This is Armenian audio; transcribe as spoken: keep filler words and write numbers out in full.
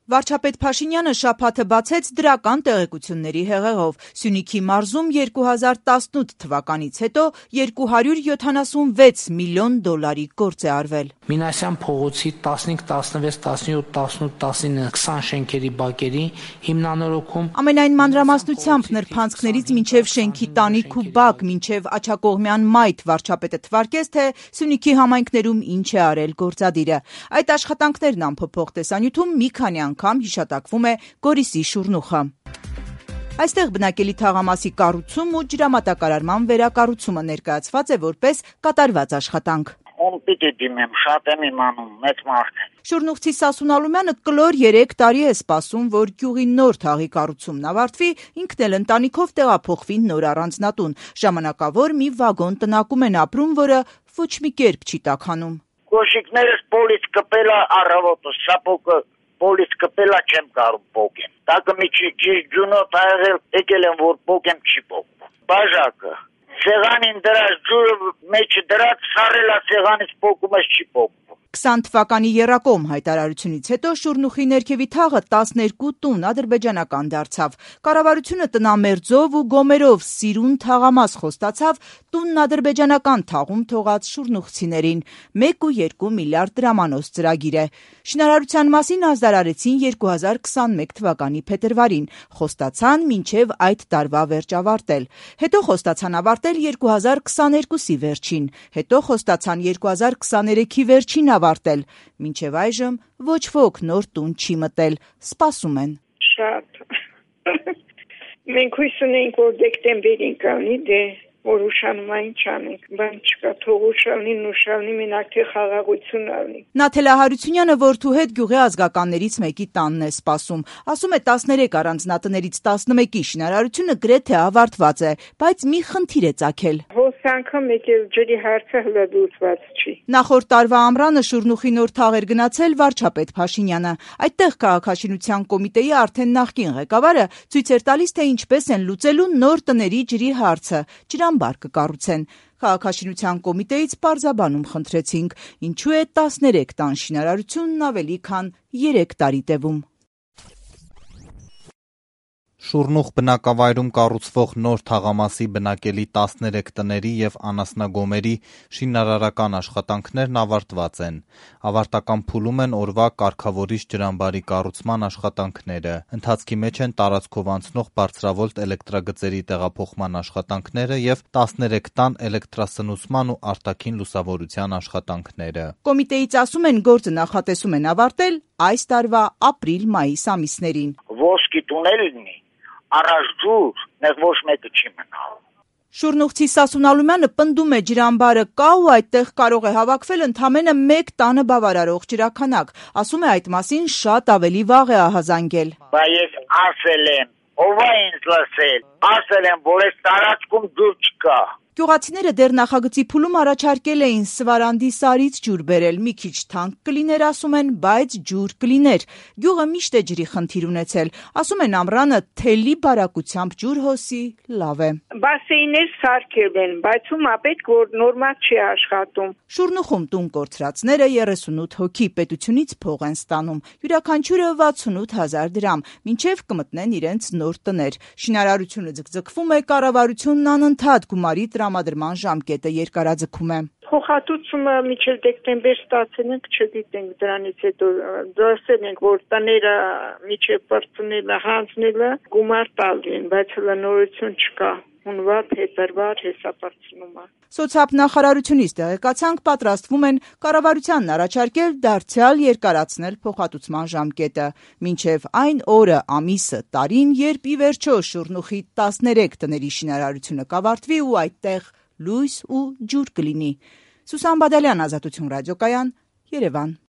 Վարչապետ Փաշինյանը շաբաթը բացեց դրական տեղեկությունների հեղեղով։ Սյունիքի մարզում երկու հազար տասնութ թվականից հետո երկու հարյուր յոթանասունվեց միլիոն դոլարի գործ է արվել։ Մինասյան փողոցի տասնհինգ, տասնվեց, տասնյոթ, տասնութ, տասնինը, քսան շենքերի բակերի հիմնանորոգում։ Ամենայն մանրամասնությամբ նրբանցքներից մինչև շենքի տանիք ու բակ, մինչև Աչակողմյան մայթ վարչապետը թվարկեց, թե Սյունիքի համայնքներում ինչ է արել գործադիրը։ Այդ աշխատանքներն ամփոփող տեսանյութում մի քանի անգամ հիշատակվում է Գորիսի շուրնուխը։ Այստեղ բնակելի թաղամասի կառուցում ու ջրամատակարարման վերակառուցումը ներկայացված է որպես կատարված աշխատանք։ Ում պիտի դիմեմ, շատ եմ իմանում, մեծ մարդ է։ Շուրնուղցի Սասուն Ալումյանը կլոր երեք տարի է սպասում, որ գյուղի նոր թաղի կառուցումն ավարտվի, ինքն էլ ընտանիքով տեղափոխվի նոր առանձնատուն։ Ժամանակավոր մի վագոն տնակում են ապրում, որը ոչ մի կերպ չի տաքանում։ Կոշիկներս պոլից կպելա առավոտը, սապոկը պոլից կպելա չեմ կարող պոկեմ։ Տակը մի ճիշտ ջունոտ աղել, եկել եմ, որ պոկեմ չի պոկում։ Բաժակը, սեղանին դրած ջուրը մեջ դրած, սարելա սեղանից պոկում ես չի պոկում։ քսան թվականի եռակոմ հայտարարությունից հետո Շուրնուխի ներքևի թաղը տասներկու տուն ադրբեջանական դարձավ։ Կառավարությունը տնամերձով ու գոմերով սիրուն թաղամաս խոստացավ տունն ադրբեջանական թաղում թողած շուրնուխցիներին։ մեկ ու երկու միլիարդ դրամանոց ծրագիր է։ Շինարարության մասին հայտարարեցին երկու հազար քսանմեկ թվականի փետրվարին, խոստացան մինչև այդ տարվա վերջ ավարտել։ Հետո խոստացան ավարտել երկու հազար քսաներկուսի վերջին, հետո խոստացան երկու հազար քսաներեքի վերջին ավարտել։ Մինչև այժմ ոչ ոք նոր տուն չի մտել, սպասում են։ Շատ։ Մենք հույս ունենք, որ դեկտեմբերին կանի, դե որ ուշանումային չանենք, բան չկա, թող ուշալնին, ուշալնի, մենակ թե խաղաղություն ալնի։ Նաթելա Հարությունյանը որդու հետ գյուղի ազգականներից մեկի տանն է սպասում։ Ասում է տասներեք առանձնատներից տասնմեկի շինարարությունը գրեթե ավարտված է, բայց մի խնդիր է ծագել։ Հոսանքը մեկ էլ ջրի հարցը հլադուծված չի։ Նախորդ տարվա ամռանը Շուրնուխի նոր թաղ էր գնացել վարչապետ Փաշինյանը։ Այդտեղ քաղաքաշինության կոմիտեի արդեն նախկին ղեկավարը ցույց էր տալիս, թե ինչպես են լուծելու նոր տների ջրի հարցը։ Ջրամբար կկառուցեն։ Քաղաքաշինության կոմիտեից պարզաբանում խնդրեցինք, ինչու է տասներեք տան շինարարությունն ավելի քան երեք տարի տևում։ Շուրնուխ բնակավայրում կառուցվող նոր թաղամասի բնակելի տասներեք տների և անասնագոմերի շինարարական աշխատանքներն ավարտված են։ Ավարտական փուլում են օրվա կարգավորիչ ջրամբարի կառուցման աշխատանքները։ Ընթացքի մեջ են տարածքով անցնող բարձրավոլտ էլեկտրագծերի տեղափոխման աշխատանքները և տասներեք տան էլեկտրասնուցման ու արտաքին լուսավորության աշխատանքները։ Կոմիտեից ասում են, գործը նախատեսում են ավարտել այս տարվա ապրիլ-մայիս ամիսներին։ Ոսկի տունել լինի, առաջ ջուր, նեղ ոչ մեկը չի մնալ։ Շուրնուղցի Սասուն Ալումյանը պնդում է ջրամբարը կա ու այդտեղ կարող է հավաքվել ընդամենը մեկ տանը բավարարող ջրաքանակ։ Ասում է այդ մասին շատ ավելի վաղ է ահազանգել։ Բայց ես ասել եմ, ով է ինձ լսել, ասել եմ, որ այս տարածքում ջուր չկա։ Գյուղացիները դեռ նախագծի փուլում առաջարկել էին Սվարանդի սարից ջուր բերել, մի քիչ թանկ կլիներ, ասում են, բայց ջուր կլիներ։ Գյուղը միշտ է ջրի խնդիր ունեցել, ասում են ամռանը թելի բարակությամբ ջուր հոսի լավ է։ Բասեյներ սարքել են, բայց ում ապետք որ նորմալ չի աշխատում։ Շուրնուխում տուն կորցրածները երեսունութ հոգի պետությունից փող են ստանում, յուրաքանչյուրը վաթսունութ հազար դրամ, մինչև կմտնեն իրենց նոր տներ։ Շինարարությունը ձգձգվում է, կառավարությունն անընդհատ գումարի տրամադրման ժամկետը երկարաձգում է։ Փոխհատուցումը մինչև դեկտեմբեր ստացել ենք, չգիտենք դրանից հետո դրսել ենք, որ տները մինչև բարձնելը, հանձնելը գումար տալու են, բայց հլա նորություն չկա։ Հունվար, փետրվար հեսապարծնումը։ Սոցիալ նախարարությունից տեղեկացանք, պատրաստվում են կառավարությանն առաջարկել դարձյալ երկարացնել փոխհատուցման ժամկետը, մինչև այն օրը, ամիսը, տարին, երբ ի վերջո Շուրնուխի տասներեք տների շինարարությունը կավարտվի ու այդտեղ լույս ու ջուր կլինի։ Սուսան Բադալյան, Ազատություն ռադիոկայան, Երևան։